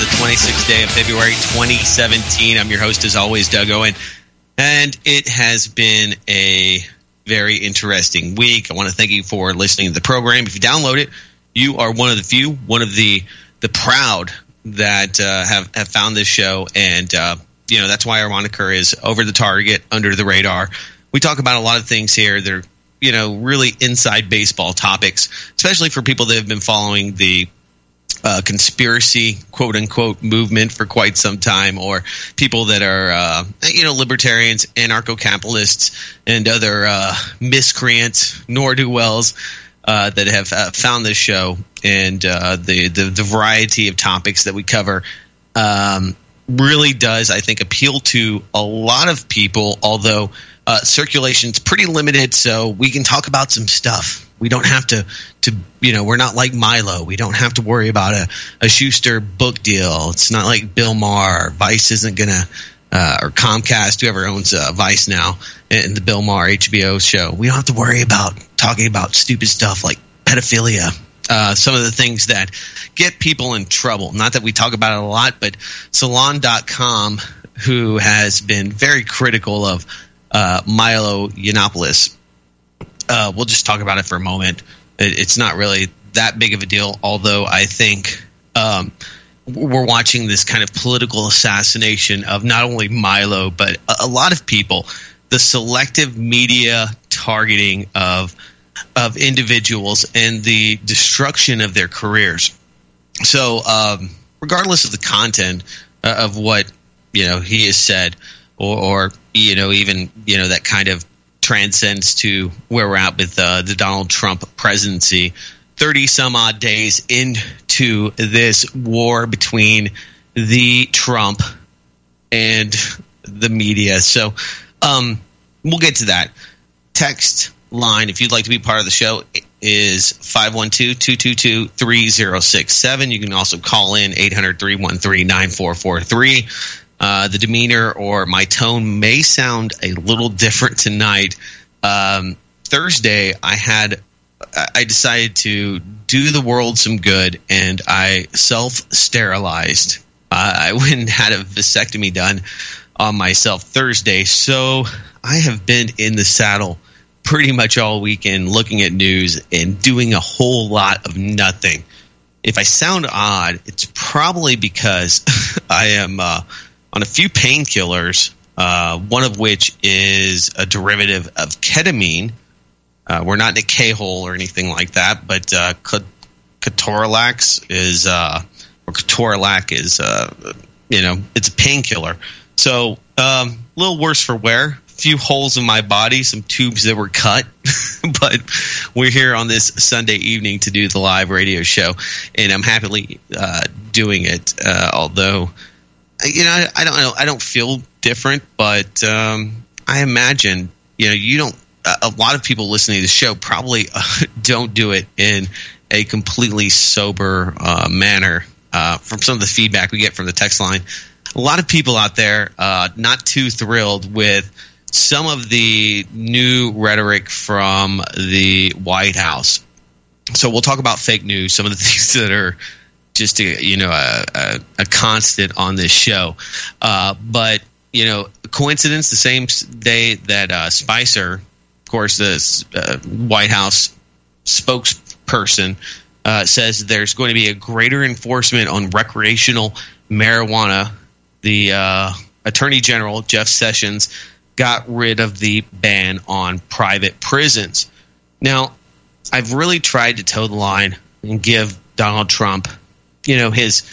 the 26th day of February 2017. I'm your host, as always, Doug Owen. And it has been a very interesting week. I want to thank you for listening to the program. If you download it, you are one of the few, one of the proud that have found this show. And, that's why our moniker is Over the Target, Under the Radar. We talk about a lot of things here that are, really inside baseball topics, especially for people that have been following the conspiracy, quote unquote, movement for quite some time, or people that are, libertarians, anarcho-capitalists, and other miscreants, ne'er-do-wells that have found this show and the variety of topics that we cover. Really does, I think, appeal to a lot of people, although circulation's pretty limited, so we can talk about some stuff. We don't have to we're not like Milo. We don't have to worry about a Schuster book deal. It's not like Bill Maher. Vice isn't going to, or Comcast, whoever owns Vice now, and the Bill Maher HBO show. We don't have to worry about talking about stupid stuff like pedophilia. Some of the things that get people in trouble. Not that we talk about it a lot, but Salon.com, who has been very critical of Milo Yiannopoulos. We'll just talk about it for a moment. It's not really that big of a deal, although I think we're watching this kind of political assassination of not only Milo, but a lot of people. The selective media targeting of individuals and the destruction of their careers. So regardless of the content of what he has said, or even that kind of transcends to where we're at with the Donald Trump presidency, 30 some odd days into this war between the Trump and the media. So we'll get to that. Text line, if you'd like to be part of the show, is 512-222-3067. You can also call in 800-313-9443. The demeanor or my tone may sound a little different tonight. Thursday, I decided to do the world some good, and I self-sterilized. I went and had a vasectomy done on myself Thursday, so I have been in the saddle pretty much all weekend looking at news and doing a whole lot of nothing. If I sound odd, it's probably because I am on a few painkillers, one of which is a derivative of ketamine. We're not in a K-hole or anything like that, but Ketorolac is it's a painkiller. So a little worse for wear. Few holes in my body, some tubes that were cut, but we're here on this Sunday evening to do the live radio show, and I'm happily doing it. Although, I don't know, I don't feel different, but I imagine you don't. A lot of people listening to the show probably don't do it in a completely sober manner. From some of the feedback we get from the text line, a lot of people out there not too thrilled with some of the new rhetoric from the White House. So we'll talk about fake news, some of the things that are just a constant on this show. But coincidence, the same day that Spicer, of course, the White House spokesperson, says there's going to be a greater enforcement on recreational marijuana. The Attorney General, Jeff Sessions, got rid of the ban on private prisons. Now, I've really tried to toe the line and give Donald Trump, his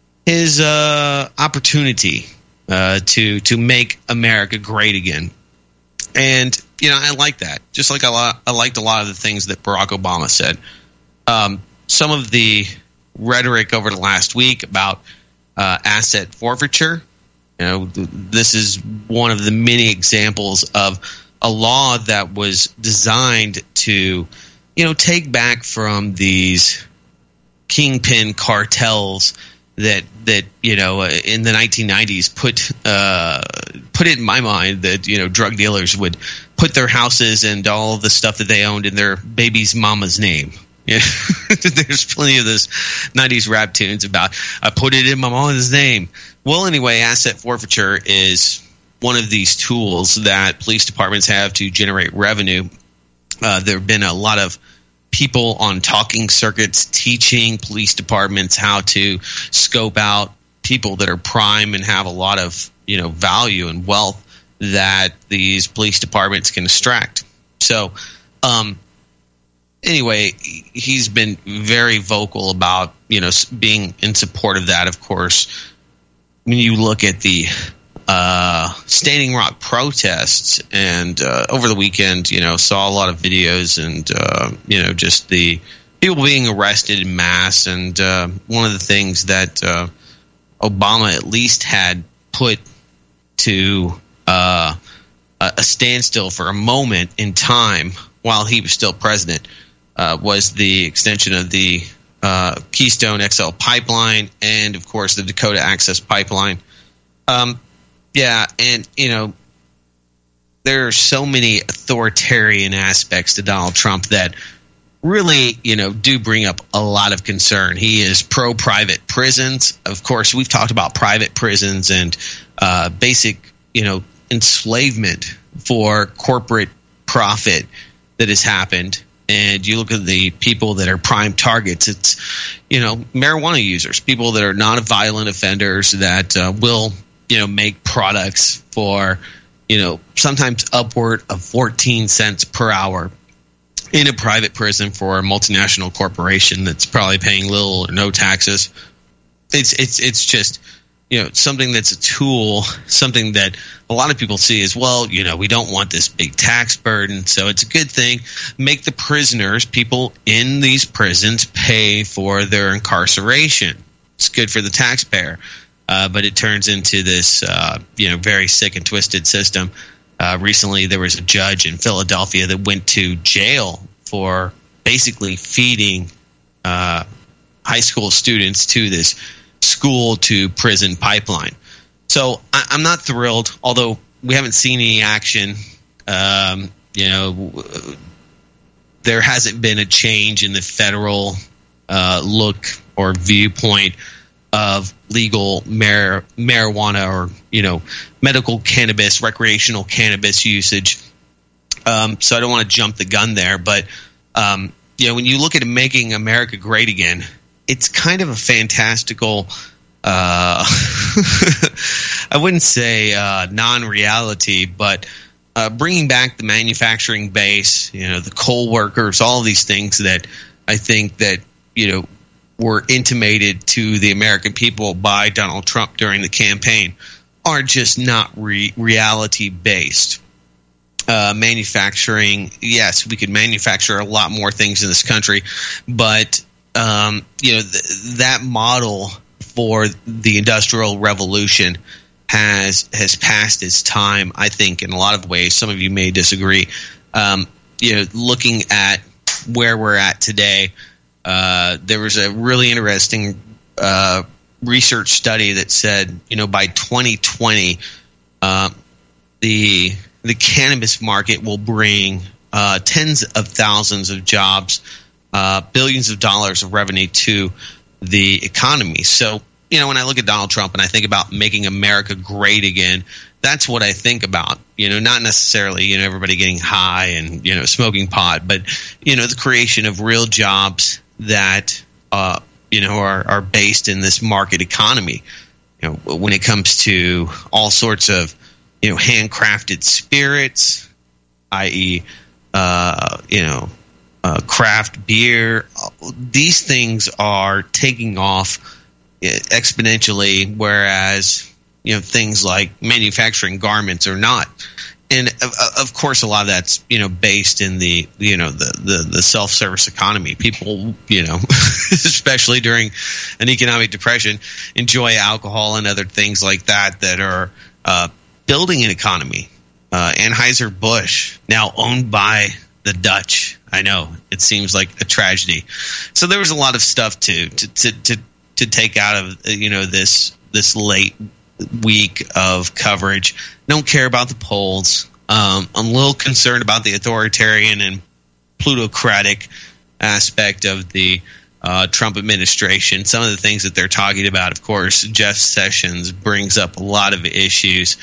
opportunity to make America great again. And I like that. Just like I liked a lot of the things that Barack Obama said. Some of the rhetoric over the last week about asset forfeiture. This is one of the many examples of a law that was designed to, take back from these kingpin cartels that in the 1990s put it in my mind that drug dealers would put their houses and all the stuff that they owned in their baby's mama's name. Yeah. There's plenty of those 90s rap tunes about, I put it in my mom's name. Well, anyway, asset forfeiture is one of these tools that police departments have to generate revenue. There have been a lot of people on talking circuits teaching police departments how to scope out people that are prime and have a lot of, value and wealth that these police departments can extract. So, anyway, he's been very vocal about, being in support of that, of course. When you look at the Standing Rock protests and over the weekend, saw a lot of videos and, just the people being arrested in mass. And one of the things that Obama at least had put to a standstill for a moment in time while he was still president was the extension of the Keystone XL pipeline and, of course, the Dakota Access Pipeline. Yeah, and, there are so many authoritarian aspects to Donald Trump that really, do bring up a lot of concern. He is pro-private prisons. Of course, we've talked about private prisons and basic, enslavement for corporate profit that has happened. And you look at the people that are prime targets. It's, marijuana users, people that are not violent offenders that will, make products for, sometimes upward of 14 cents per hour in a private prison for a multinational corporation that's probably paying little or no taxes. It's just, something that's a tool, something that a lot of people see as, well, we don't want this big tax burden, so it's a good thing. Make the prisoners, people in these prisons, pay for their incarceration. It's good for the taxpayer. But it turns into this, very sick and twisted system. Recently, there was a judge in Philadelphia that went to jail for basically feeding high school students to this school-to-prison pipeline. So I'm not thrilled, although we haven't seen any action. There hasn't been a change in the federal look or viewpoint of legal marijuana or, medical cannabis, recreational cannabis usage. So I don't want to jump the gun there. But, when you look at making America great again, it's kind of a fantastical, I wouldn't say non-reality, but bringing back the manufacturing base, the coal workers, all of these things that I think that, were intimated to the American people by Donald Trump during the campaign are just not reality-based. Manufacturing, yes, we could manufacture a lot more things in this country, but that model for the Industrial Revolution has passed its time, I think, in a lot of ways. Some of you may disagree. Looking at where we're at today, there was a really interesting research study that said, by 2020, the cannabis market will bring tens of thousands of jobs, billions of dollars of revenue to the economy. So, when I look at Donald Trump and I think about making America great again, that's what I think about. Not necessarily, everybody getting high and, smoking pot, but, the creation of real jobs that, are based in this market economy. When it comes to all sorts of, handcrafted spirits, i.e., craft beer, these things are taking off exponentially, whereas, things like manufacturing garments are not. And of course, a lot of that's, based in the self-service economy. People, especially during an economic depression, enjoy alcohol and other things like that are building an economy. Anheuser-Busch, now owned by the Dutch. I know it seems like a tragedy. So there was a lot of stuff to take out of this late week of coverage. Don't care about the polls. I'm a little concerned about the authoritarian and plutocratic aspect of the Trump administration. Some of the things that they're talking about, of course, Jeff Sessions brings up a lot of issues.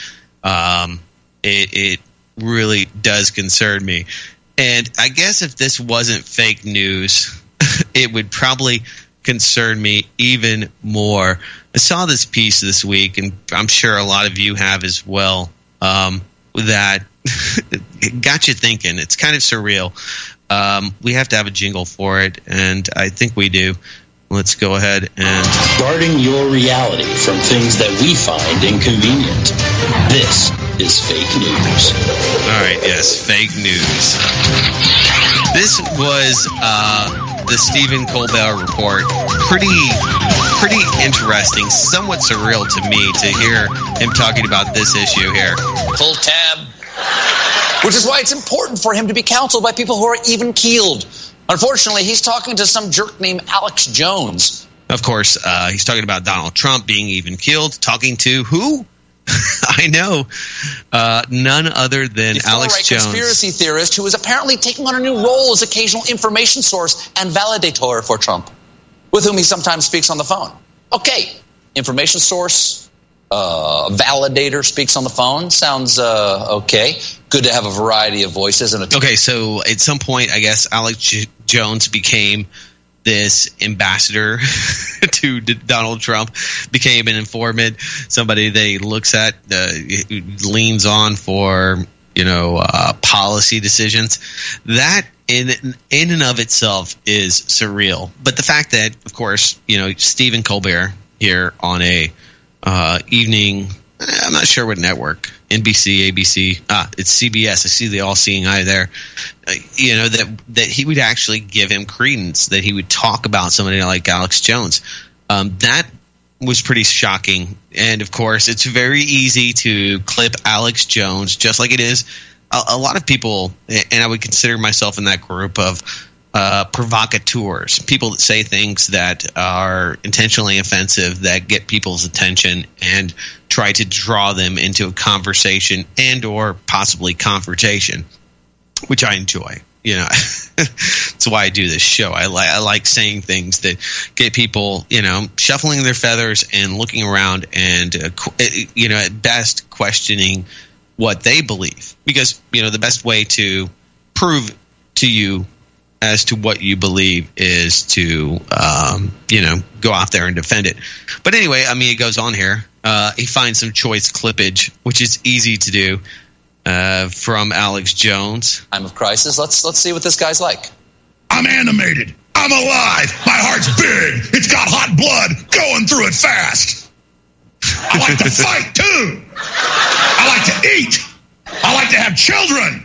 It really does concern me. And I guess if this wasn't fake news, it would probably concern me even more. I saw this piece this week, and I'm sure a lot of you have as well, that got you thinking. It's kind of surreal. We have to have a jingle for it, and I think we do. Let's go ahead and... Guarding your reality from things that we find inconvenient. This is fake news. All right, yes, fake news. This was the Stephen Colbert report. Pretty interesting, somewhat surreal to me to hear him talking about this issue here. Full tab. Which is why it's important for him to be counseled by people who are even-keeled. Unfortunately, he's talking to some jerk named Alex Jones. Of course, he's talking about Donald Trump being even-keeled. Talking to who? I know. None other than Alex Jones. Conspiracy theorist who is apparently taking on a new role as occasional information source and validator for Trump, with whom he sometimes speaks on the phone. Okay, information source, validator speaks on the phone. Sounds okay. Good to have a variety of voices. Okay, so at some point, I guess Alex Jones became this ambassador to Donald Trump, became an informant, somebody that he looks at, leans on for, policy decisions. That in and of itself is surreal. But the fact that, of course, Stephen Colbert here on a evening, I'm not sure what network, NBC, ABC, it's CBS. I see the all-seeing eye there. That he would actually give him credence, that he would talk about somebody like Alex Jones. That was pretty shocking. And, of course, it's very easy to clip Alex Jones, just like it is a lot of people, and I would consider myself in that group of provocateurs, people that say things that are intentionally offensive, that get people's attention and try to draw them into a conversation and or possibly confrontation, which I enjoy. That's why I do this show. I like saying things that get people, shuffling their feathers and looking around and, at best questioning what they believe. Because, the best way to prove to you as to what you believe is to, go out there and defend it. But anyway, it goes on here. He finds some choice clippage, which is easy to do, from Alex Jones. Time of crisis. Let's see what this guy's like. I'm animated. I'm alive. My heart's big. It's got hot blood going through it fast. I like to fight, too. I like to eat. I like to have children.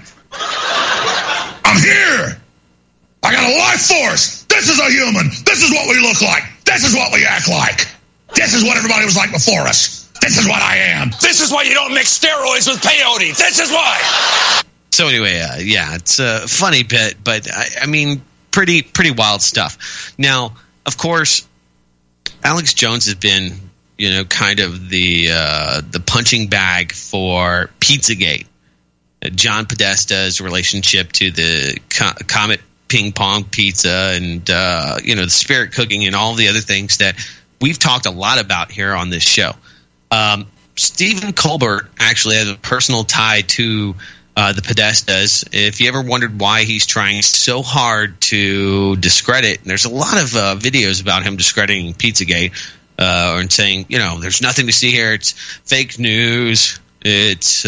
I'm here. I got a life force. This is a human. This is what we look like. This is what we act like. This is what everybody was like before us. This is what I am. This is why you don't mix steroids with peyote. This is why. So anyway, it's a funny bit, but pretty wild stuff. Now, of course, Alex Jones has been, kind of the punching bag for Pizzagate. John Podesta's relationship to the Comet Ping Pong Pizza and, the spirit cooking and all the other things that we've talked a lot about here on this show. Stephen Colbert actually has a personal tie to the Podestas. If you ever wondered why he's trying so hard to discredit, and there's a lot of videos about him discrediting Pizzagate and saying, there's nothing to see here. It's fake news. It's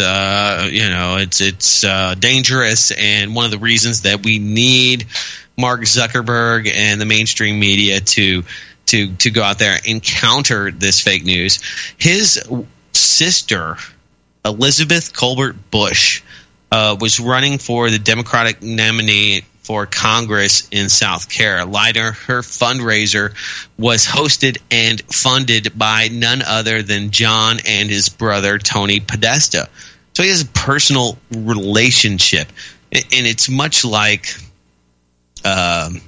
it's dangerous, and one of the reasons that we need Mark Zuckerberg and the mainstream media to go out there and counter this fake news. His sister, Elizabeth Colbert Bush, was running for the Democratic nominee for Congress in South Carolina. Her fundraiser was hosted and funded by none other than John and his brother, Tony Podesta. So he has a personal relationship. And it's much like the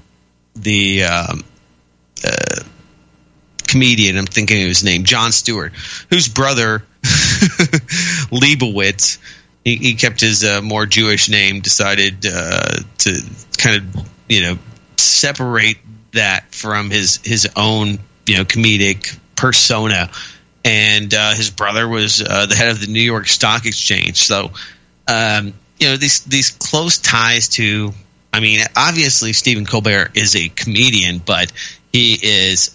comedian, I'm thinking of his name, Jon Stewart, whose brother, Leibowitz, he kept his more Jewish name, decided to kind of, separate that from his own comedic persona. And his brother was the head of the New York Stock Exchange. So, these close ties to, obviously Stephen Colbert is a comedian, but he is,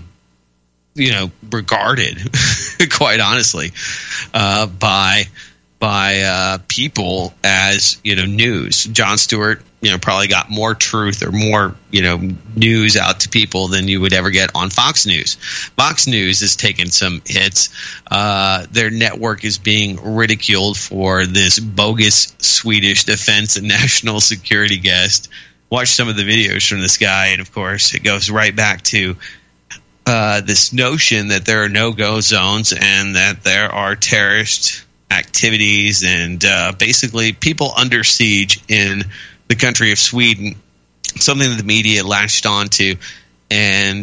regarded, quite honestly, by people as, news. Jon Stewart, probably got more truth or more, news out to people than you would ever get on Fox News. Fox News has taken some hits. Their network is being ridiculed for this bogus Swedish defense and national security guest. Watch some of the videos from this guy, and of course, it goes right back to this notion that there are no-go zones and that there are terrorist activities and basically people under siege in the country of Sweden, something that the media latched onto and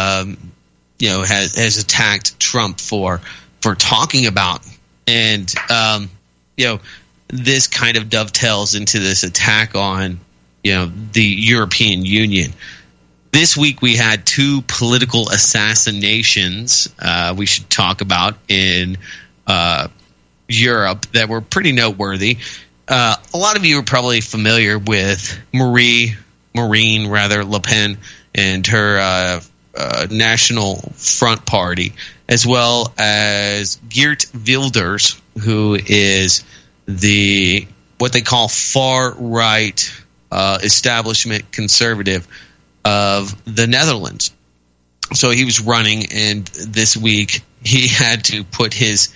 has attacked Trump for talking about. And this kind of dovetails into this attack on the European Union. This week we had 2 political assassinations we should talk about in Europe that were pretty noteworthy. A lot of you are probably familiar with Marine Le Pen and her National Front Party, as well as Geert Wilders, who is what they call far-right establishment conservative of the Netherlands. So he was running, and this week he had to put his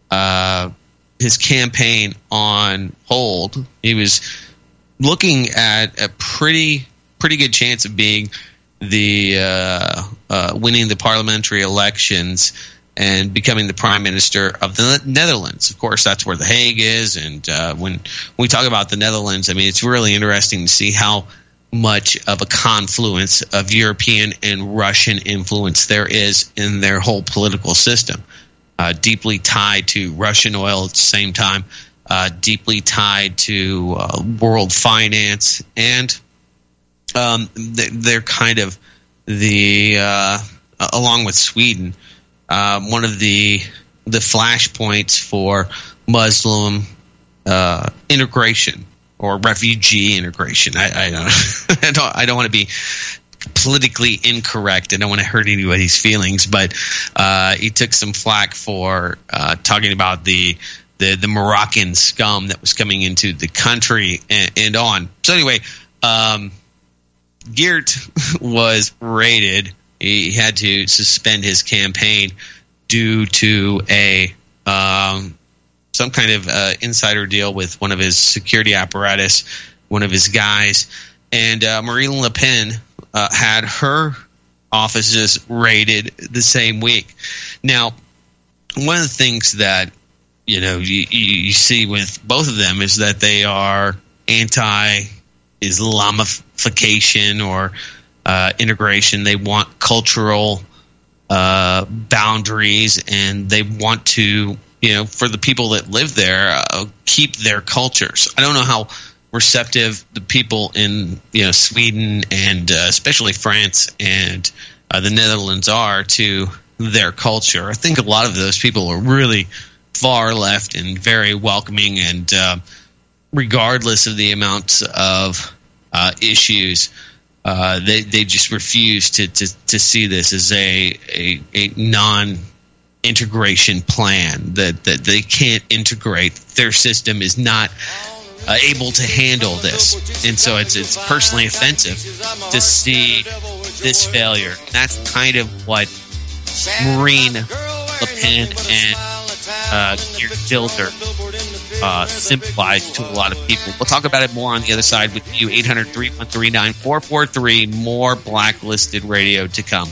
campaign on hold. He was looking at a pretty good chance of being winning the parliamentary elections and becoming the prime minister of the Netherlands. Of course, that's where The Hague is. And when we talk about the Netherlands, it's really interesting to see how much of a confluence of European and Russian influence there is in their whole political system. Deeply tied to Russian oil at the same time, deeply tied to world finance, and they're kind of along with Sweden, one of the flashpoints for Muslim integration or refugee integration. I don't want to be politically incorrect. I don't want to hurt anybody's feelings, but he took some flack for talking about the Moroccan scum that was coming into the country and on. So anyway, Geert was raided. He had to suspend his campaign due to some kind of insider deal with one of his security apparatus, one of his guys, and Marine Le Pen had her offices raided the same week. Now, one of the things that you see with both of them is that they are anti-Islamification or integration. They want cultural boundaries, and they want to, for the people that live there, keep their cultures. I don't know how receptive the people in Sweden and especially France and the Netherlands are to their culture. I think a lot of those people are really far left and very welcoming, and regardless of the amounts of issues, they just refuse to see this as a non-integration plan, that they can't integrate. Their system is not able to handle this, and so it's personally offensive to see this failure. That's kind of what Marine Le Pen and Geert Wilders symbolize to a lot of people. We'll talk about it more on the other side with you. 800-313-9443. More Blacklisted Radio to come.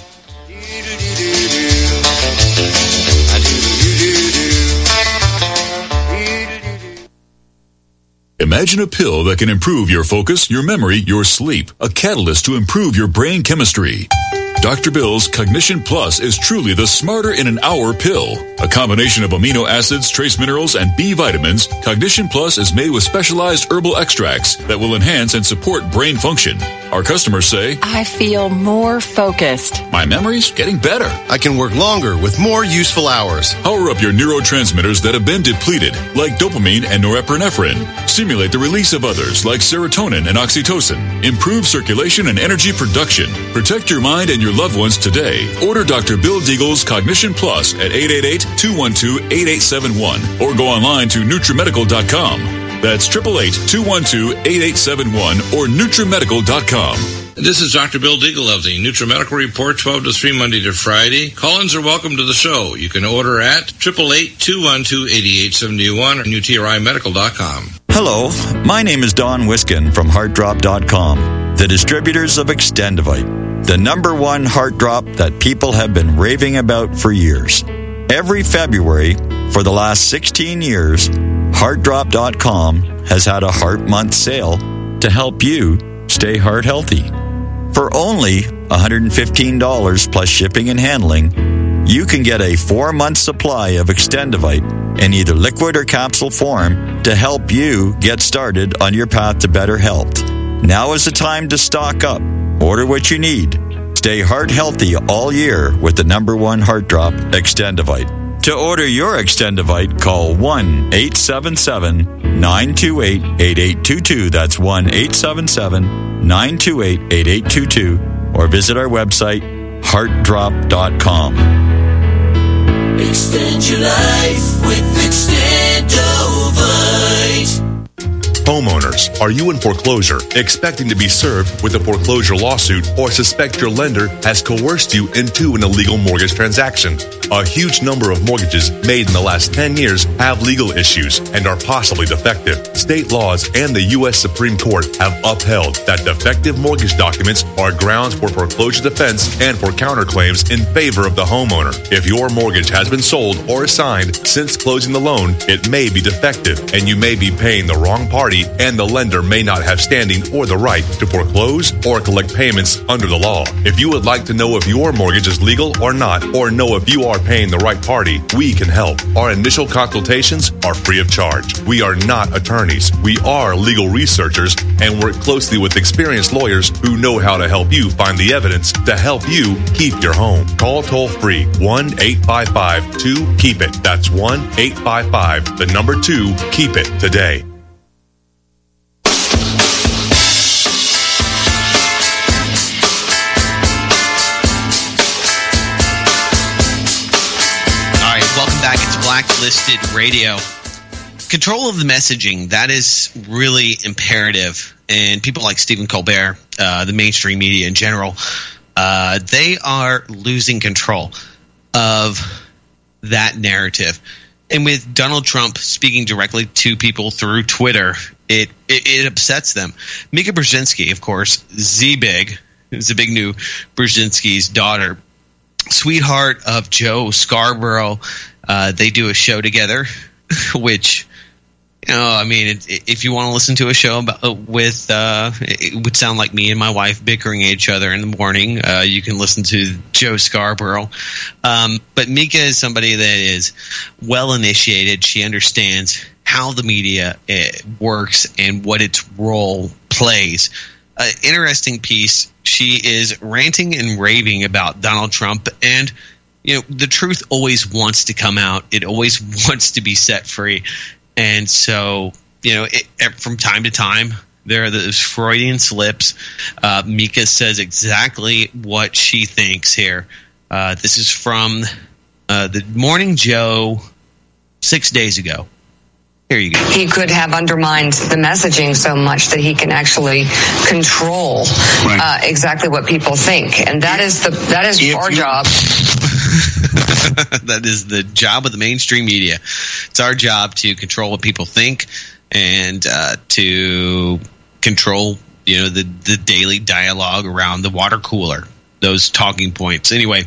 Imagine a pill that can improve your focus, your memory, your sleep. A catalyst to improve your brain chemistry. Dr. Bill's Cognition Plus is truly the smarter in an hour pill. A combination of amino acids, trace minerals, and B vitamins, Cognition Plus is made with specialized herbal extracts that will enhance and support brain function. Our customers say, I feel more focused. My memory's getting better. I can work longer with more useful hours. Power up your neurotransmitters that have been depleted, like dopamine and norepinephrine. Stimulate the release of others, like serotonin and oxytocin. Improve circulation and energy production. Protect your mind and your loved ones today. Order Dr. Bill Deagle's Cognition Plus at 888-212-8871 or go online to NutriMedical.com. That's 888-212-8871 or NutriMedical.com. This is Dr. Bill Deagle of the NutriMedical Report, 12 to 3, Monday to Friday. Call-ins are welcome to the show. You can order at 888-212-8871 or NutriMedical.com. Hello, my name is Don Wiskin from HeartDrop.com, the distributors of Extendivite, the number one heart drop that people have been raving about for years. Every February, for the last 16 years, HeartDrop.com has had a Heart Month sale to help you stay heart healthy. For only $115 plus shipping and handling, you can get a 4-month supply of Extendivite in either liquid or capsule form to help you get started on your path to better health. Now is the time to stock up. Order what you need. Stay heart healthy all year with the number one heart drop, Extendivite. To order your Extendivite, call 1-877-928-8822. That's 1-877-928-8822. Or visit our website, heartdrop.com. Extend your life with Extendovite. Homeowners, are you in foreclosure, expecting to be served with a foreclosure lawsuit, or suspect your lender has coerced you into an illegal mortgage transaction? A huge number of mortgages made in the last 10 years have legal issues and are possibly defective. State laws and the U.S. Supreme Court have upheld that defective mortgage documents are grounds for foreclosure defense and for counterclaims in favor of the homeowner. If your mortgage has been sold or assigned since closing the loan, it may be defective and you may be paying the wrong party, and the lender may not have standing or the right to foreclose or collect payments under the law. If you would like to know if your mortgage is legal or not, or know if you are paying the right party, we can help. Our initial consultations are free of charge. We are not attorneys. We are legal researchers and work closely with experienced lawyers who know how to help you find the evidence to help you keep your home. Call toll-free 1-855-2-KEEP-IT. That's 1-855-2-KEEP-IT today. Blacklisted Radio. Control of the messaging, that is really imperative. And people like Stephen Colbert, the mainstream media in general, they are losing control of that narrative. And with Donald Trump speaking directly to people through Twitter, it upsets them. Mika Brzezinski, of course, Z-Big, is a big new Brzezinski's daughter, sweetheart of Joe Scarborough. They do a show together, which, I mean, if you want to listen to a show it would sound like me and my wife bickering at each other in the morning. You can listen to Joe Scarborough. But Mika is somebody that is well initiated. She understands how the media works and what its role plays. Interesting piece. She is ranting and raving about Donald Trump, and the truth always wants to come out. It always wants to be set free. And so, from time to time, there are those Freudian slips. Mika says exactly what she thinks here. This is from the Morning Joe 6 days ago. Here you go. He could have undermined the messaging so much that he can actually control exactly what people think. And that is our job. That is the job of the mainstream media. It's our job to control what people think and to control, the daily dialogue around the water cooler, those talking points. Anyway,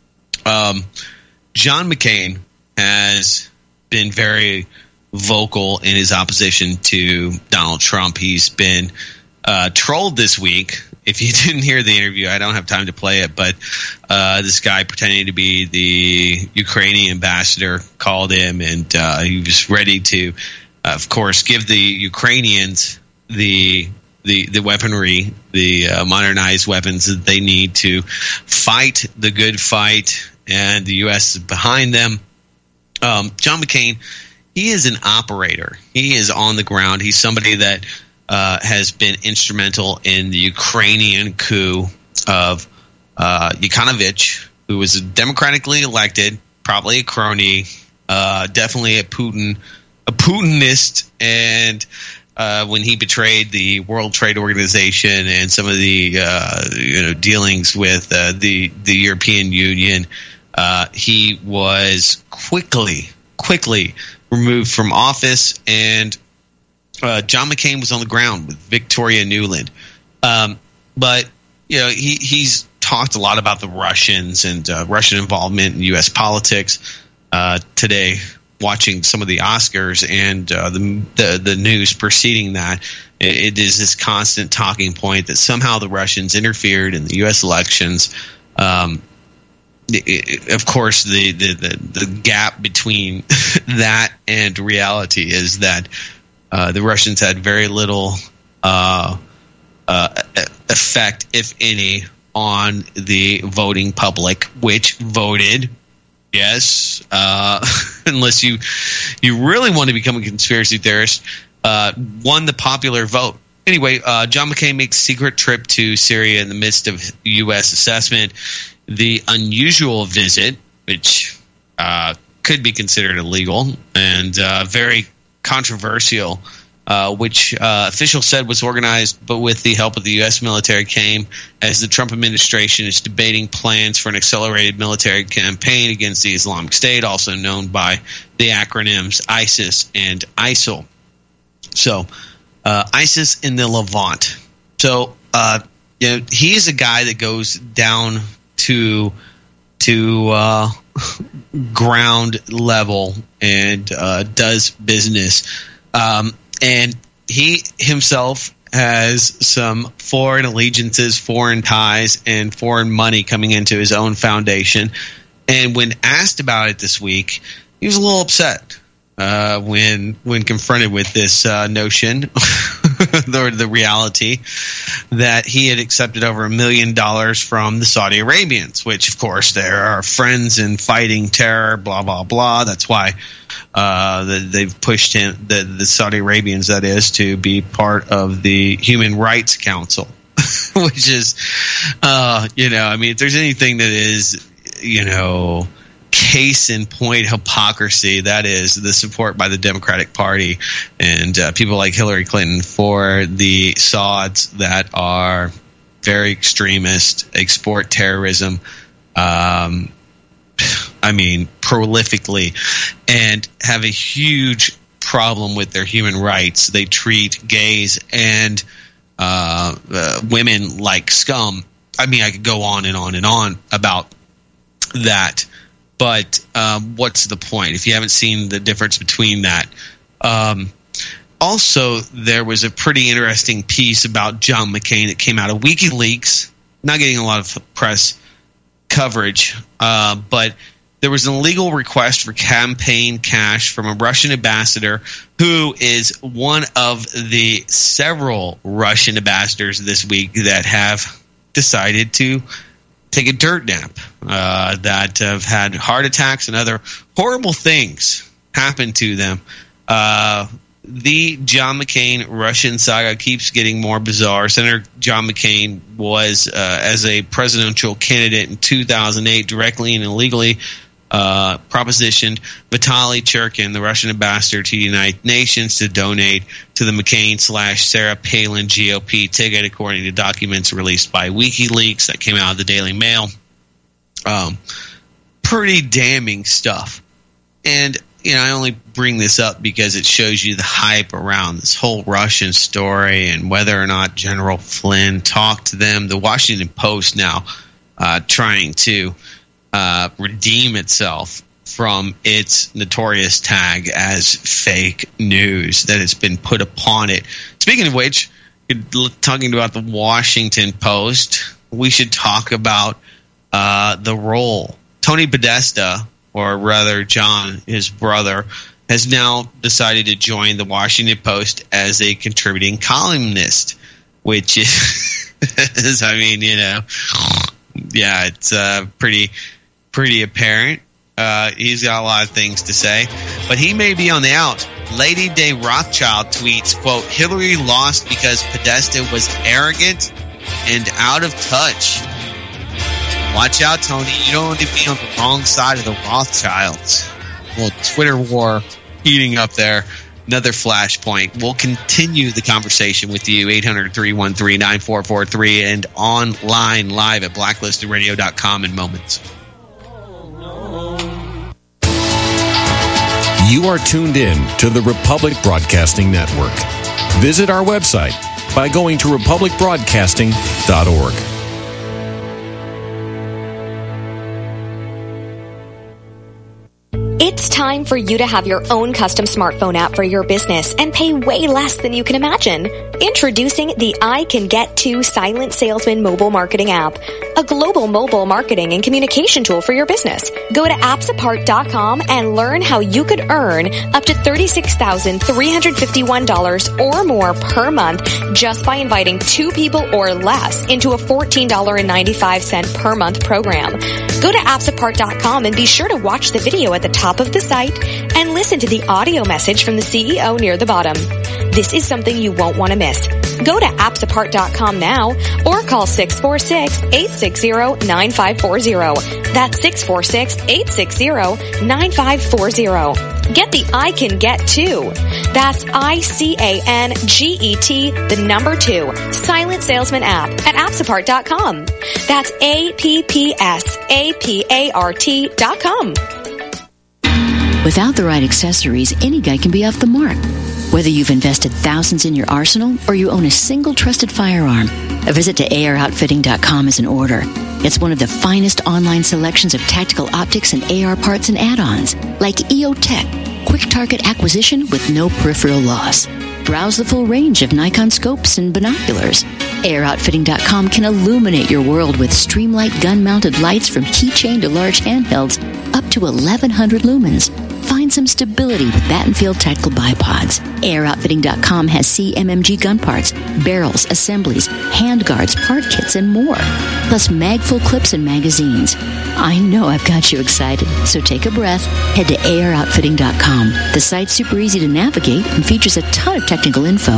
John McCain has been very vocal in his opposition to Donald Trump. He's been trolled this week if you didn't hear the interview, I don't have time to play it, but this guy pretending to be the Ukrainian ambassador called him, and he was ready to, of course, give the Ukrainians the weaponry, the modernized weapons that they need to fight the good fight, and the U.S. is behind them. John McCain, he is an operator. He is on the ground. He's somebody that has been instrumental in the Ukrainian coup of Yanukovych, who was democratically elected, probably a crony, definitely a Putinist, and when he betrayed the World Trade Organization and some of the dealings with the European Union, he was quickly removed from office, and John McCain was on the ground with Victoria Nuland. But he's talked a lot about the Russians and Russian involvement in U.S. politics today. Watching some of the Oscars and the news preceding that, it is this constant talking point that somehow the Russians interfered in the U.S. elections. Of course, the gap between that and reality is that the Russians had very little effect, if any, on the voting public, which voted. Yes, unless you really want to become a conspiracy theorist, won the popular vote. Anyway, John McCain makes a secret trip to Syria in the midst of U.S. assessment. The unusual visit, which could be considered illegal and very controversial, which officials said was organized, but with the help of the U.S. military, came as the Trump administration is debating plans for an accelerated military campaign against the Islamic State, also known by the acronyms ISIS and ISIL. So, ISIS in the Levant. So, he is a guy that goes down to ground level and does business. And he himself has some foreign allegiances, foreign ties, and foreign money coming into his own foundation. And when asked about it this week, he was a little upset when confronted with this notion, the reality that he had accepted over $1 million from the Saudi Arabians, which, of course, there are friends in fighting terror, blah, blah, blah. That's why they've pushed him, the Saudi Arabians, that is, to be part of the Human Rights Council, which is, if there's anything that is, case in point hypocrisy, that is the support by the Democratic Party and people like Hillary Clinton for the Sauds that are very extremist, export terrorism, prolifically, and have a huge problem with their human rights. They treat gays and women like scum. I could go on and on and on about that. But what's the point if you haven't seen the difference between that? Also, there was a pretty interesting piece about John McCain that came out of WikiLeaks, not getting a lot of press coverage, but there was an illegal request for campaign cash from a Russian ambassador who is one of the several Russian ambassadors this week that have decided to take a dirt nap, that have had heart attacks and other horrible things happen to them. The John McCain Russian saga keeps getting more bizarre. Senator John McCain was, as a presidential candidate in 2008, directly and illegally propositioned Vitaly Churkin, the Russian ambassador to the United Nations, to donate to the McCain/Sarah Palin GOP ticket, according to documents released by WikiLeaks that came out of the Daily Mail. Pretty damning stuff. And, I only bring this up because it shows you the hype around this whole Russian story and whether or not General Flynn talked to them. The Washington Post now trying to redeem itself from its notorious tag as fake news that has been put upon it. Speaking of which, talking about the Washington Post, we should talk about the role. Tony Podesta, or rather John, his brother, has now decided to join the Washington Post as a contributing columnist, which is, it's pretty apparent. He's got a lot of things to say, but he may be on the out. Lady Day Rothschild tweets, quote, Hillary lost because Podesta was arrogant and out of touch. Watch out, Tony. You don't want to be on the wrong side of the Rothschilds. Well, Twitter war heating up there. Another flashpoint. We'll continue the conversation with you, 800-313-9443, and online live at blacklistedradio.com in moments. You are tuned in to the Republic Broadcasting Network. Visit our website by going to republicbroadcasting.org. It's time for you to have your own custom smartphone app for your business and pay way less than you can imagine. Introducing the I Can Get To Silent Salesman mobile marketing app, a global mobile marketing and communication tool for your business. Go to appsapart.com and learn how you could earn up to $36,351 or more per month just by inviting 2 people or less into a $14.95 per month program. Go to appsapart.com and be sure to watch the video at the top of the site and listen to the audio message from the CEO near the bottom. This is something you won't want to miss. Go to appsapart.com now or call 646-860-9540. That's 646-860-9540. Get the I Can Get To. That's ICANGET, the number 2, Silent Salesman app at appsapart.com. That's APPSAPART.com. Without the right accessories, any guy can be off the mark. Whether you've invested thousands in your arsenal or you own a single trusted firearm, a visit to AROutfitting.com is in order. It's one of the finest online selections of tactical optics and AR parts and add-ons, like EOTech, quick target acquisition with no peripheral loss. Browse the full range of Nikon scopes and binoculars. AROutfitting.com can illuminate your world with Streamlight gun-mounted lights from keychain to large handhelds, up to 1,100 lumens. Find some stability with Battenfield tactical bipods. AROutfitting.com has CMMG gun parts, barrels, assemblies, handguards, part kits, and more. Plus mag-full clips and magazines. I know I've got you excited, so take a breath. Head to AROutfitting.com. The site's super easy to navigate and features a ton of technical info.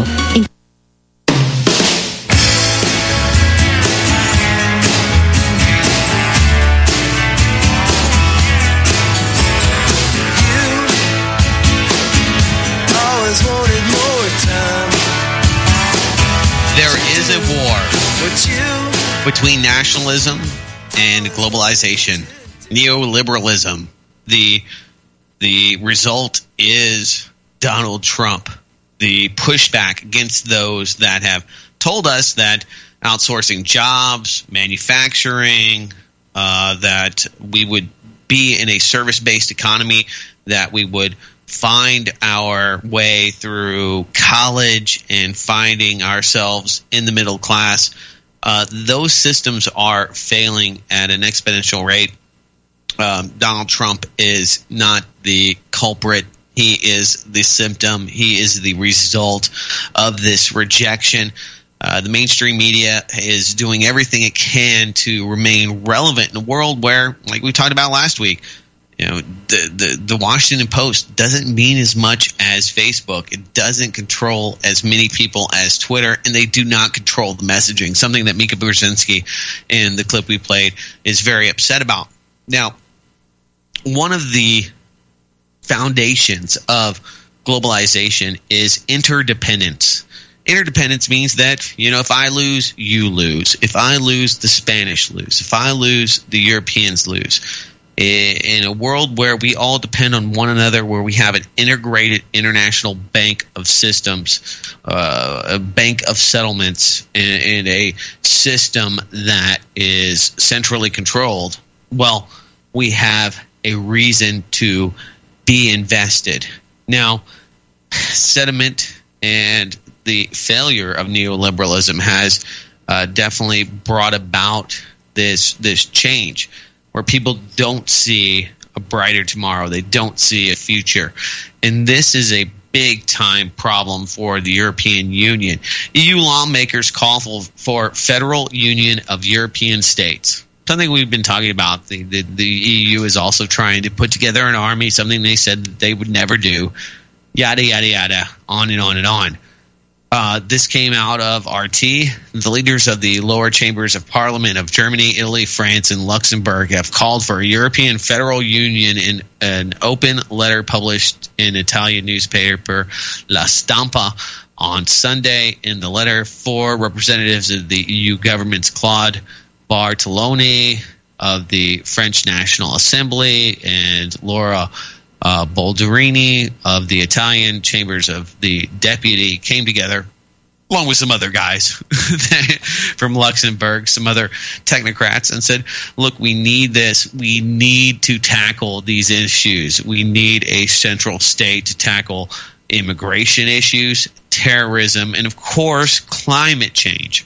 There is a war between nationalism and globalization, neoliberalism. The result is Donald Trump. The pushback against those that have told us that outsourcing jobs, manufacturing, that we would be in a service-based economy, that we would find our way through college and finding ourselves in the middle class. Those systems are failing at an exponential rate. Donald Trump is not the culprit. He is the symptom. He is the result of this rejection. The mainstream media is doing everything it can to remain relevant in a world where, like we talked about last week, the Washington Post doesn't mean as much as Facebook. It doesn't control as many people as Twitter, and they do not control the messaging, something that Mika Brzezinski in the clip we played is very upset about. Now, one of the foundations of globalization is interdependence. Interdependence means that, if I lose, you lose. If I lose, the Spanish lose. If I lose, the Europeans lose. In a world where we all depend on one another, where we have an integrated international bank of systems, a bank of settlements, and a system that is centrally controlled, well, we have a reason to be invested. Now, sentiment and the failure of neoliberalism has definitely brought about this change where people don't see a brighter tomorrow. They don't see a future. And this is a big-time problem for the European Union. EU lawmakers call for federal union of European states. Something we've been talking about. The EU is also trying to put together an army, something they said that they would never do. Yada, yada, yada, on and on and on. This came out of RT. The leaders of the lower chambers of parliament of Germany, Italy, France, and Luxembourg have called for a European federal union in an open letter published in Italian newspaper La Stampa on Sunday. In the letter, 4 representatives of the EU governments, Claude Bartoloni of the French National Assembly and Laura Bolderini of the Italian Chambers of the Deputy, came together along with some other guys from Luxembourg, some other technocrats, and said, look, we need this. We need to tackle these issues. We need a central state to tackle immigration issues, terrorism, and, of course, climate change.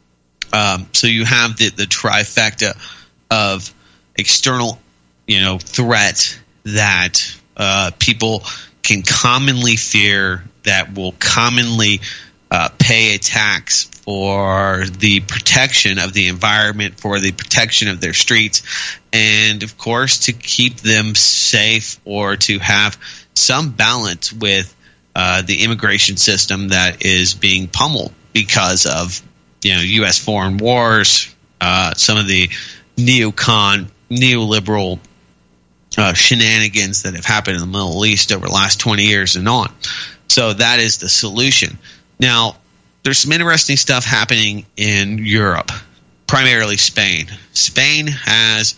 So you have the trifecta of external, threat that people can commonly fear, that will commonly pay a tax for the protection of the environment, for the protection of their streets, and, of course, to keep them safe or to have some balance with the immigration system that is being pummeled because of U.S. foreign wars, some of the neoliberal shenanigans that have happened in the Middle East over the last 20 years and on. So that is the solution. Now, there's some interesting stuff happening in Europe, primarily Spain. Spain has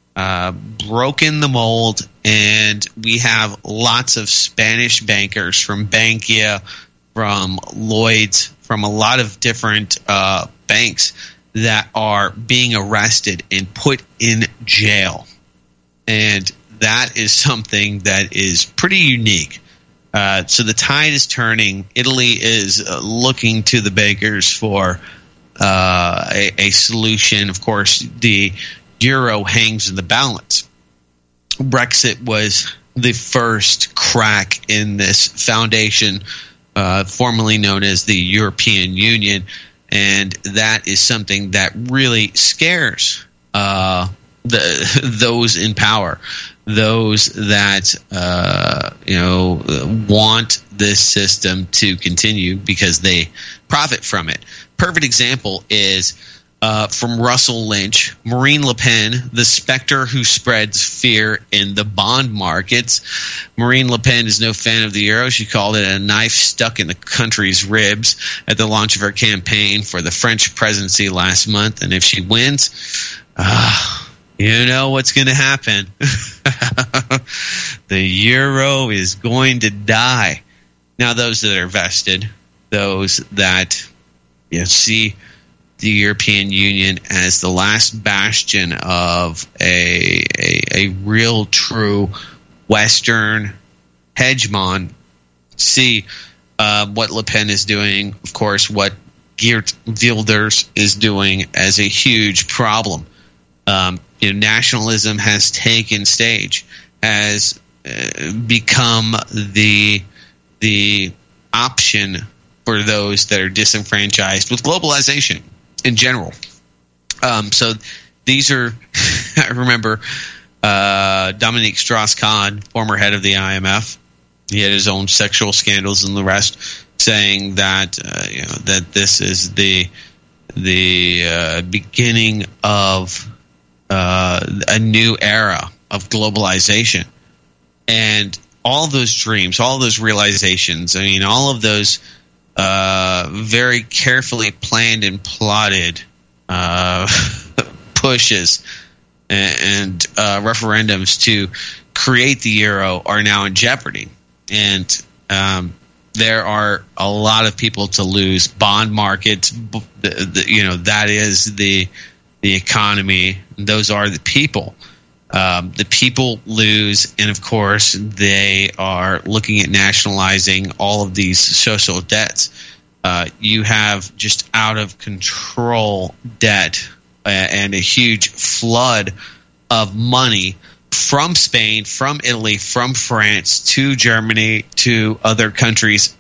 broken the mold, and we have lots of Spanish bankers from Bankia, from Lloyds, from a lot of different banks that are being arrested and put in jail. And that is something that is pretty unique. So the tide is turning. Italy is looking to the bankers for a solution. Of course, the euro hangs in the balance. Brexit was the first crack in this foundation, formerly known as the European Union, and that is something that really scares those in power, those that want this system to continue because they profit from it. Perfect example is from Russell Lynch, Marine Le Pen, the specter who spreads fear in the bond markets. Marine Le Pen is no fan of the euro. She called it a knife stuck in the country's ribs at the launch of her campaign for the French presidency last month. And if she wins, you know what's going to happen. The euro is going to die. Now, those that are vested, those that see the European Union as the last bastion of a real, true Western hegemon, see what Le Pen is doing, of course, what Geert Wilders is doing as a huge problem. Nationalism has taken stage, has become the option for those that are disenfranchised with globalization in general. So these are, I remember Dominique Strauss-Kahn, former head of the IMF, he had his own sexual scandals and the rest, saying that that this is the beginning of a new era of globalization. And all those dreams, all those realizations, all of those very carefully planned and plotted pushes and referendums to create the euro are now in jeopardy. And there are a lot of people to lose. Bond markets, that is the economy. Those are the people. The people lose, and of course, they are looking at nationalizing all of these social debts. you have just out of control debt and a huge flood of money from Spain, from Italy, from France to Germany to other countries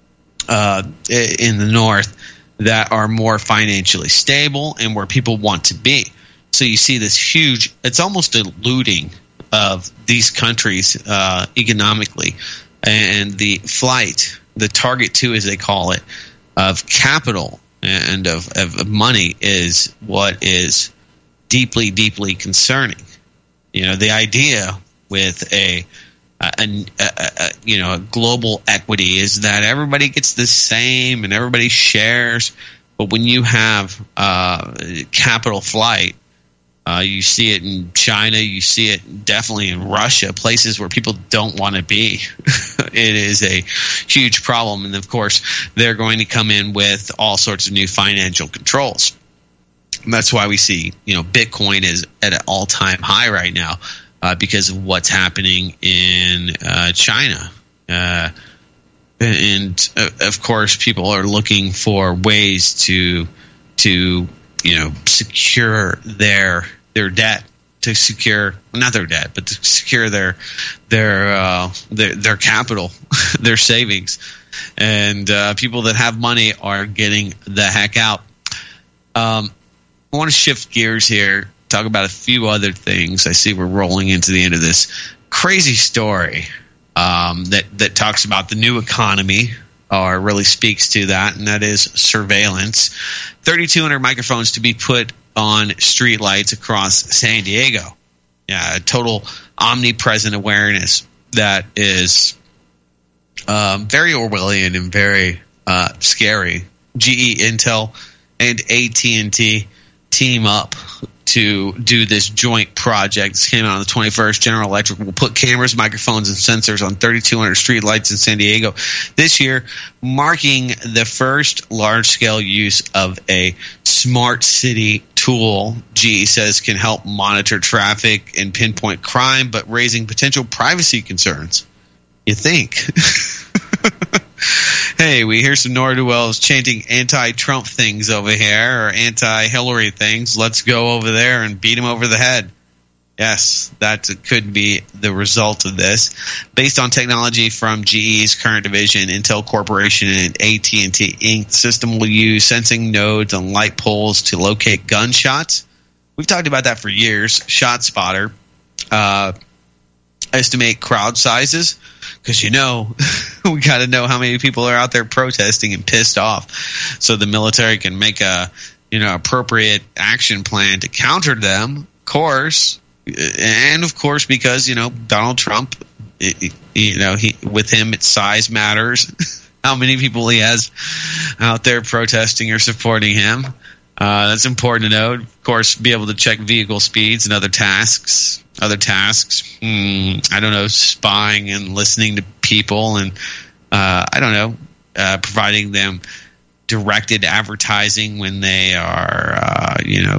in the north that are more financially stable and where people want to be. So you see this huge, it's almost a looting of these countries economically, and the flight, the target two as they call it, of capital and of money is what is deeply, deeply concerning. The idea with a global equity is that everybody gets the same and everybody shares. But when you have capital flight, you see it in China, you see it definitely in Russia, places where people don't want to be. It is a huge problem. And of course, they're going to come in with all sorts of new financial controls. And that's why we see, Bitcoin is at an all-time high right now because of what's happening in China. And of course, people are looking for ways to secure their debt, to secure not their debt, but to secure their capital, their savings. And people that have money are getting the heck out. I want to shift gears here, talk about a few other things. I see we're rolling into the end of this crazy story that talks about the new economy, or really speaks to that, and that is surveillance. 3,200 microphones to be put on streetlights across San Diego. Yeah, total omnipresent awareness that is very Orwellian and very scary. GE, Intel, and AT&T team up to do this joint project. This came out on the 21st. General Electric will put cameras, microphones, and sensors on 3,200 streetlights in San Diego this year, marking the first large-scale use of a smart city tool GE says can help monitor traffic and pinpoint crime, but raising potential privacy concerns. You think? Hey, we hear some ne'er-do-wells chanting anti-Trump things over here, or anti-Hillary things. Let's go over there and beat him over the head. Yes, that could be the result of this. Based on technology from GE's current division, Intel Corporation, and AT&T Inc., the system will use sensing nodes on light poles to locate gunshots. We've talked about that for years. ShotSpotter. Estimate crowd sizes, because we got to know how many people are out there protesting and pissed off, so the military can make a appropriate action plan to counter them. Of course, and of course, because Donald Trump, with him, size matters. How many people he has out there protesting or supporting him. That's important to note. Of course, be able to check vehicle speeds and other tasks. I don't know, spying and listening to people, and providing them directed advertising when they are,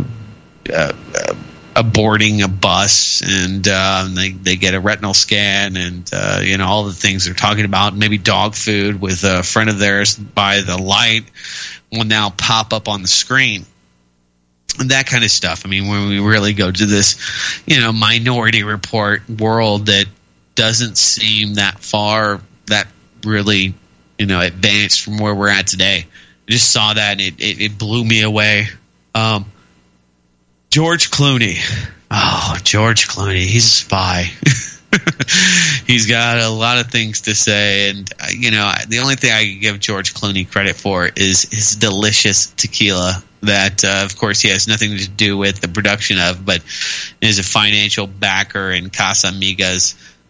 aborting a bus, and they get a retinal scan, and all the things they're talking about. Maybe dog food with a friend of theirs by the light will now pop up on the screen. And that kind of stuff. I mean, when we really go to this, Minority Report world that doesn't seem that far, that really, advanced from where we're at today. I just saw that, and it blew me away. George Clooney. Oh, George Clooney. He's a spy. He's got a lot of things to say, and the only thing I can give George Clooney credit for is his delicious tequila that, of course, he has nothing to do with the production of, but is a financial backer in Casamigos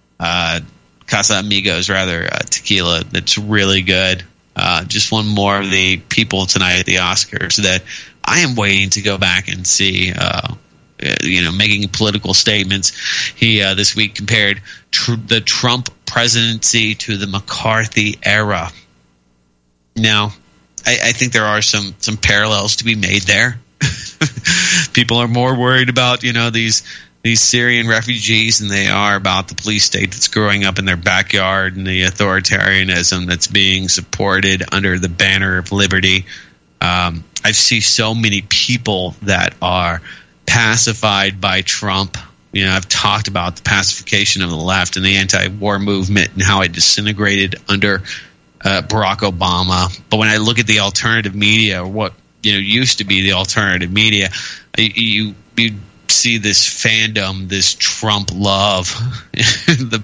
tequila that's really good. Just one more of the people tonight at the Oscars that I am waiting to go back and see. Making political statements. He this week compared the Trump presidency to the McCarthy era. Now, I think there are some parallels to be made there. People are more worried about these these Syrian refugees than they are about the police state that's growing up in their backyard and the authoritarianism that's being supported under the banner of liberty. I see so many people that are pacified by Trump. I've talked about the pacification of the left and the anti-war movement and how it disintegrated under Barack Obama. But when I look at the alternative media, or what used to be the alternative media, you see this fandom, this Trump love, the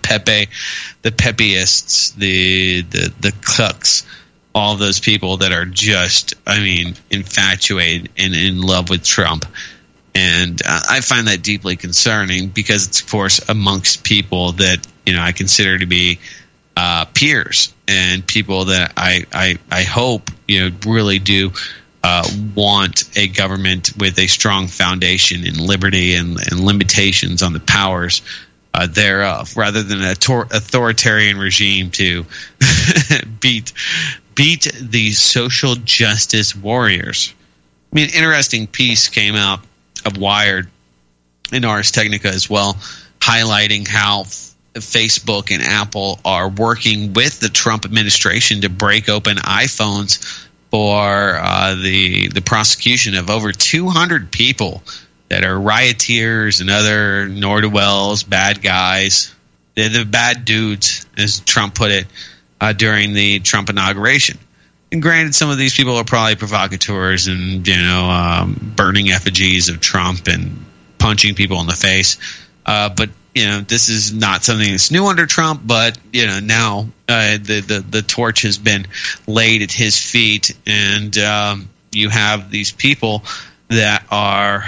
Pepeists, the cooks, all those people that are just, infatuated and in love with Trump. And I find that deeply concerning because it's, of course, amongst people that, I consider to be peers and people that I hope, really do want a government with a strong foundation in liberty and limitations on the powers thereof, rather than an authoritarian regime to beat the social justice warriors. Interesting piece came out of Wired and Ars Technica as well, highlighting how Facebook and Apple are working with the Trump administration to break open iPhones for the prosecution of over 200 people that are rioters and other ne'er-do-wells, bad guys. They're the bad dudes, as Trump put it, during the Trump inauguration. And granted, some of these people are probably provocateurs and, burning effigies of Trump and punching people in the face. But, this is not something that's new under Trump, but, now the torch has been laid at his feet. And you have these people that are,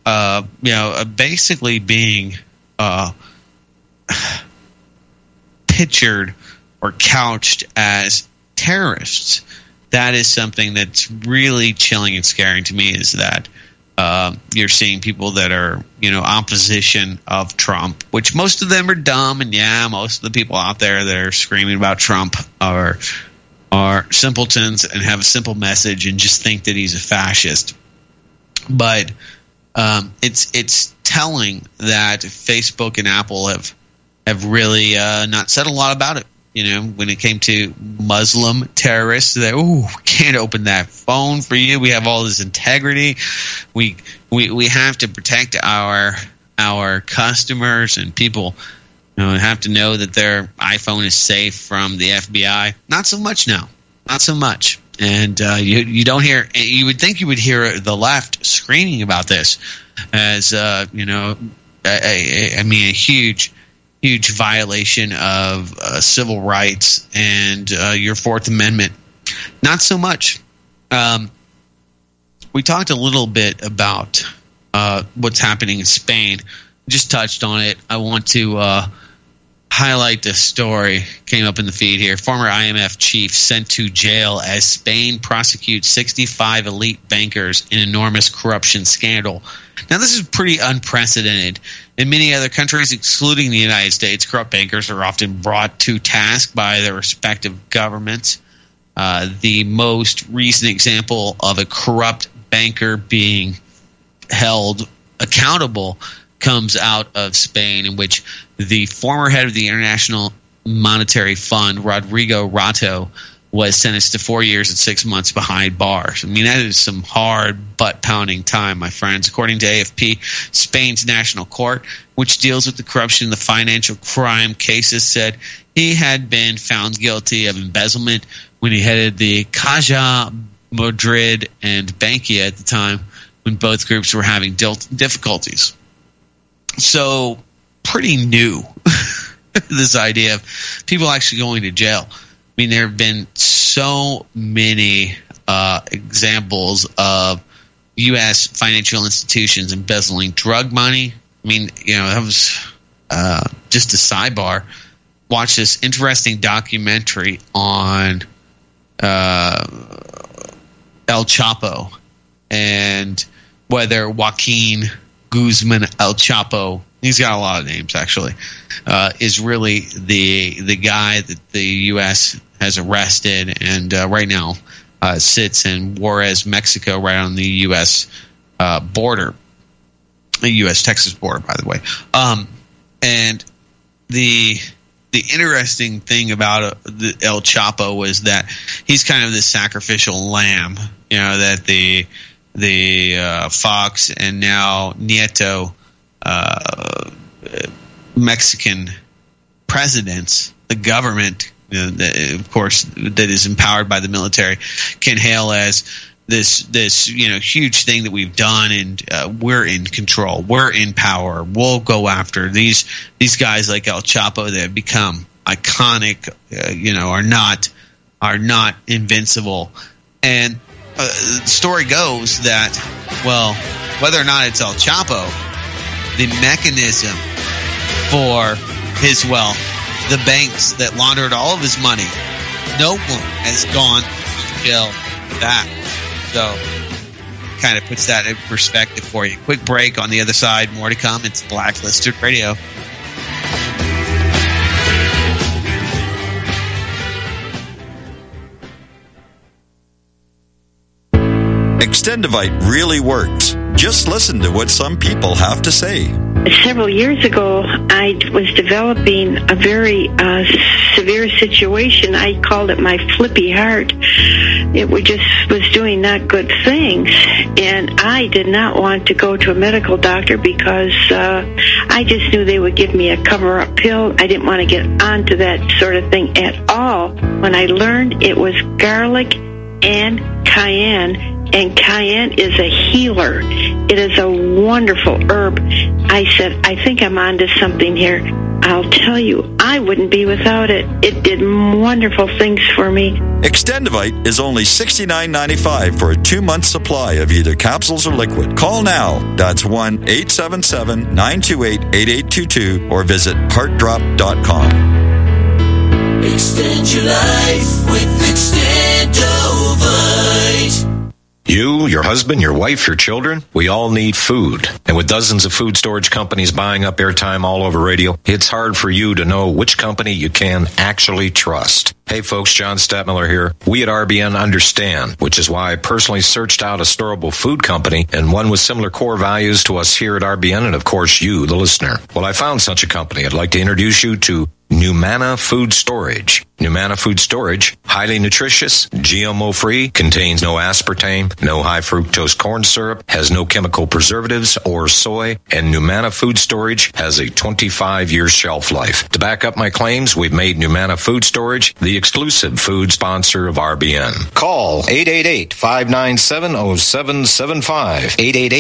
basically being pictured or couched as terrorists. That is something that's really chilling and scaring to me, is that you're seeing people that are, opposition of Trump, which most of them are dumb. And most of the people out there that are screaming about Trump are simpletons and have a simple message and just think that he's a fascist. But it's telling that Facebook and Apple have really not said a lot about it. When it came to Muslim terrorists, that we can't open that phone for you. We have all this integrity. We have to protect our customers, and people have to know that their iPhone is safe from the FBI. Not so much now. Not so much. And you don't hear. You would think you would hear the left screaming about this as a huge violation of civil rights and your Fourth Amendment. Not so much. We talked a little bit about what's happening in Spain. Just touched on it. I want to highlight this story. Came up in the feed here. Former IMF chief sent to jail as Spain prosecutes 65 elite bankers in enormous corruption scandal. Now, this is pretty unprecedented. In many other countries, excluding the United States, corrupt bankers are often brought to task by their respective governments. The most recent example of a corrupt banker being held accountable comes out of Spain, in which the former head of the International Monetary Fund, Rodrigo Rato, was sentenced to 4 years and 6 months behind bars. That is some hard butt-pounding time, my friends. According to AFP, Spain's National Court, which deals with the corruption in the financial crime cases, said he had been found guilty of embezzlement when he headed the Caja Madrid and Bankia at the time, when both groups were having difficulties. So, pretty new, this idea of people actually going to jail. There have been so many examples of U.S. financial institutions embezzling drug money. That was just a sidebar. Watch this interesting documentary on El Chapo and whether Joaquin Guzman El Chapo, he's got a lot of names actually, is really the guy that the U.S. has arrested and right now sits in Juarez, Mexico, right on the U.S. border. U.S.-Texas border, by the way. And the interesting thing about El Chapo was that he's kind of this sacrificial lamb, that the Fox and now Nieto Mexican presidents, the government, of course, that is empowered by the military, can hail as this huge thing that we've done, and we're in control, we're in power, we'll go after these guys like El Chapo that have become iconic, are not invincible. And the story goes that, well, whether or not it's El Chapo, the mechanism for his wealth, the banks that laundered all of his money, no one has gone to jail for that. So, kind of puts that in perspective for you. Quick break. On the other side, more to come. It's Blacklisted Radio. Extendivite really works. Just listen to what some people have to say. Several years ago, I was developing a very severe situation. I called it my flippy heart. It was doing not good things, and I did not want to go to a medical doctor because I just knew they would give me a cover-up pill. I didn't want to get onto that sort of thing at all. When I learned it was garlic and cayenne, and cayenne is a healer. It is a wonderful herb. I said, I think I'm onto something here. I'll tell you, I wouldn't be without it. It did wonderful things for me. Extendivite is only $69.95 for a 2-month supply of either capsules or liquid. Call now. That's 1-877-928-8822 or visit heartdrop.com. Extend your life with Extendovite. You, your husband, your wife, your children, we all need food. And with dozens of food storage companies buying up airtime all over radio, it's hard for you to know which company you can actually trust. Hey folks, John Stadtmiller here. We at RBN understand, which is why I personally searched out a storable food company and one with similar core values to us here at RBN and of course you, the listener. Well, I found such a company. I'd like to introduce you to Numana Food Storage. Numana Food Storage, highly nutritious, GMO-free, contains no aspartame, no high-fructose corn syrup, has no chemical preservatives or soy, and Numana Food Storage has a 25-year shelf life. To back up my claims, we've made Numana Food Storage the exclusive food sponsor of RBN. Call 888-597-0775,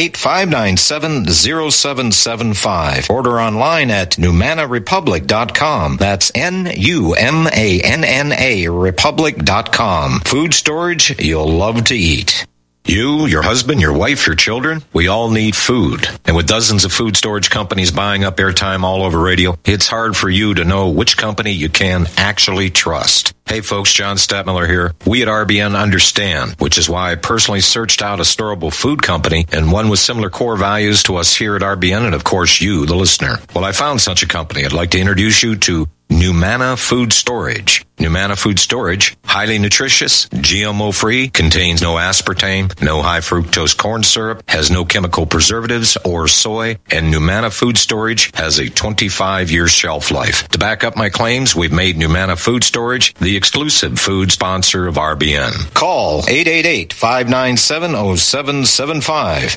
888-597-0775. Order online at NumanaRepublic.com. That's NUMANNA Republic.com. Food storage you'll love to eat. You, your husband, your wife, your children, we all need food. And with dozens of food storage companies buying up airtime all over radio, it's hard for you to know which company you can actually trust. Hey folks, John Stadtmiller here. We at RBN understand, which is why I personally searched out a storable food company and one with similar core values to us here at RBN and of course you, the listener. Well, I found such a company. I'd like to introduce you to Numana Food Storage. Numana Food Storage, highly nutritious, GMO-free, contains no aspartame, no high-fructose corn syrup, has no chemical preservatives or soy, and Numana Food Storage has a 25-year shelf life. To back up my claims, we've made Numana Food Storage the exclusive food sponsor of RBN. Call 888-597-0775,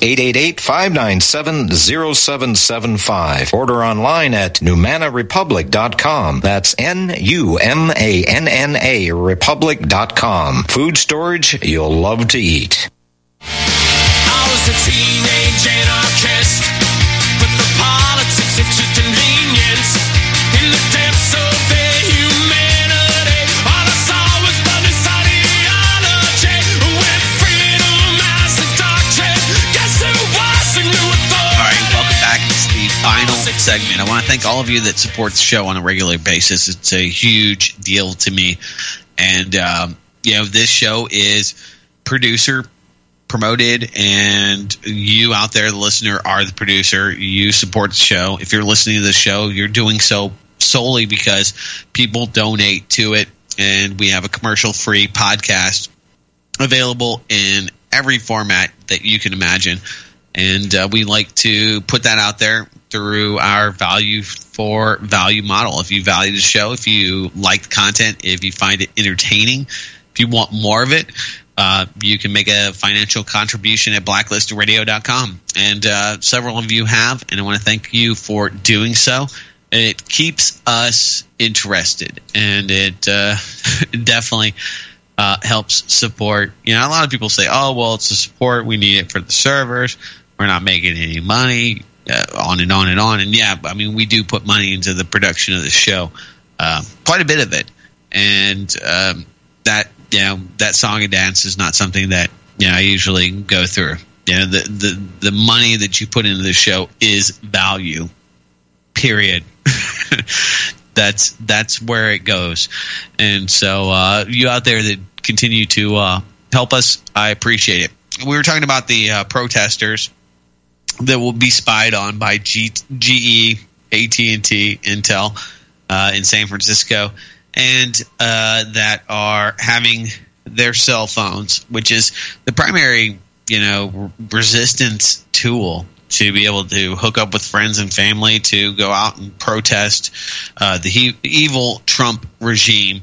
888-597-0775. Order online at NumanaRepublic.com. That's NUMANNA Republic.com. Food storage you'll love to eat. I was a teenage anarchist, but the politics of convenience in the depths of their humanity. All I saw was bloodless ideology with freedom as the doctrine. Guess who was the new authority? All right, welcome back. It's the final segment. I want to thank all of you that support the show on a regular basis. It's a huge deal to me. And, this show is producer promoted, and you out there, the listener, are the producer. You support the show. If you're listening to the show, you're doing so solely because people donate to it, and we have a commercial-free podcast available in every format that you can imagine. And we like to put that out there through our value for value model. If you value the show, if you like the content, if you find it entertaining, if you want more of it, you can make a financial contribution at blacklistradio.com. And several of you have, and I want to thank you for doing so. It keeps us interested, and it definitely helps support. A lot of people say, oh, well, it's the support. We need it for the servers. We're not making any money, on and on and on. And yeah, I mean, we do put money into the production of the show, quite a bit of it. And that song and dance is not something that I usually go through. The money that you put into the show is value. Period. That's where it goes. And so you out there that continue to help us, I appreciate it. We were talking about the protesters that will be spied on by GE, AT&T, Intel in San Francisco, and that are having their cell phones, which is the primary, resistance tool to be able to hook up with friends and family to go out and protest the evil Trump regime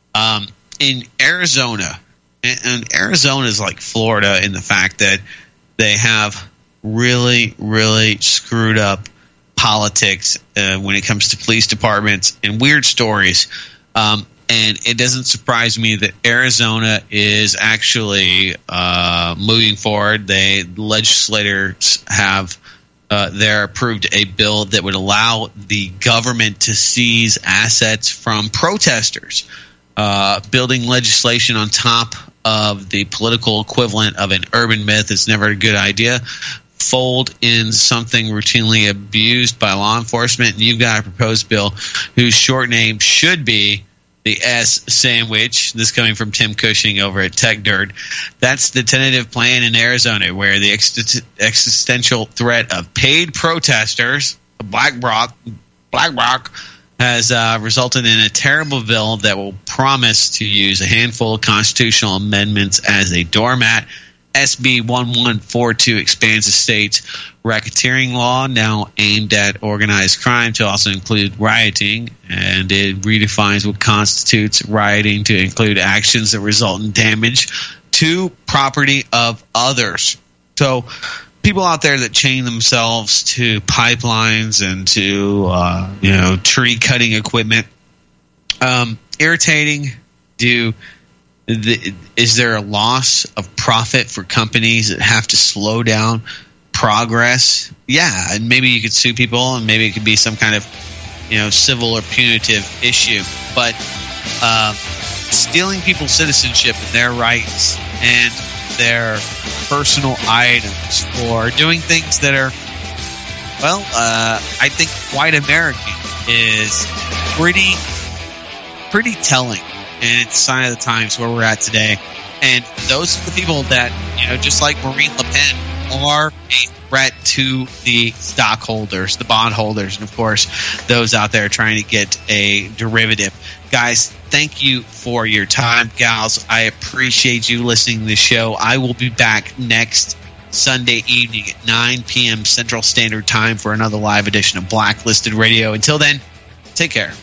in Arizona. And Arizona is like Florida in the fact that they have really, really screwed up politics when it comes to police departments and weird stories. And it doesn't surprise me that Arizona is actually moving forward. Legislators have there approved a bill that would allow the government to seize assets from protesters. Building legislation on top of the political equivalent of an urban myth is never a good idea. Fold in something routinely abused by law enforcement, and you've got a proposed bill whose short name should be the S sandwich. This coming from Tim Cushing over at Tech Dirt. That's the tentative plan in Arizona, where the existential threat of paid protesters, Black Bloc, has resulted in a terrible bill that will promise to use a handful of constitutional amendments as a doormat. SB 1142 expands the state's racketeering law, now aimed at organized crime, to also include rioting, and it redefines what constitutes rioting to include actions that result in damage to property of others. So people out there that chain themselves to pipelines and to tree cutting equipment, irritating. Is there a loss of profit for companies that have to slow down progress? Yeah, and maybe you could sue people, and maybe it could be some kind of civil or punitive issue. But stealing people's citizenship and their rights and their personal items, or doing things that are, I think white American is pretty telling. And it's a sign of the times where we're at today. And those are the people that, just like Marine Le Pen, are a threat to the stockholders, the bondholders, and, of course, those out there trying to get a derivative. Guys, thank you for your time. Gals, I appreciate you listening to the show. I will be back next Sunday evening at 9 p.m. Central Standard Time for another live edition of Blacklisted Radio. Until then, take care.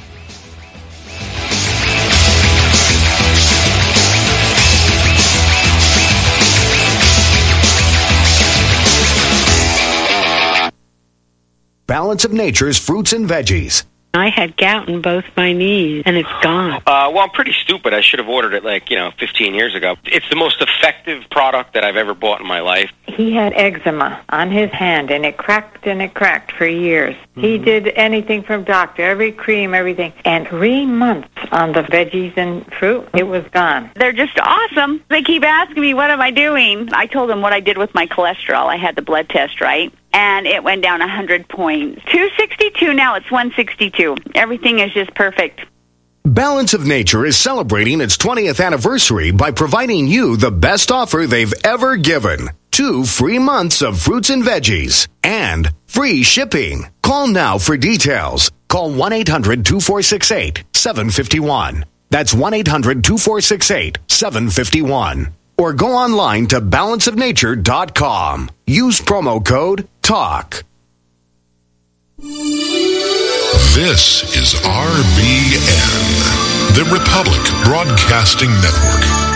Balance of Nature's fruits and veggies. I had gout in both my knees, and it's gone. Well, I'm pretty stupid. I should have ordered it 15 years ago. It's the most effective product that I've ever bought in my life. He had eczema on his hand, and it cracked for years. Mm-hmm. He did anything from doctor, every cream, everything. And 3 months on the veggies and fruit, it was gone. They're just awesome. They keep asking me, what am I doing? I told them what I did with my cholesterol. I had the blood test, right? And it went down 100 points. 262, now it's 162. Everything is just perfect. Balance of Nature is celebrating its 20th anniversary by providing you the best offer they've ever given. 2 free months of fruits and veggies and free shipping. Call now for details. Call 1-800-2468-751. That's 1-800-2468-751. or go online to balanceofnature.com. Use promo code TALK. This is RBN, the Republic Broadcasting Network.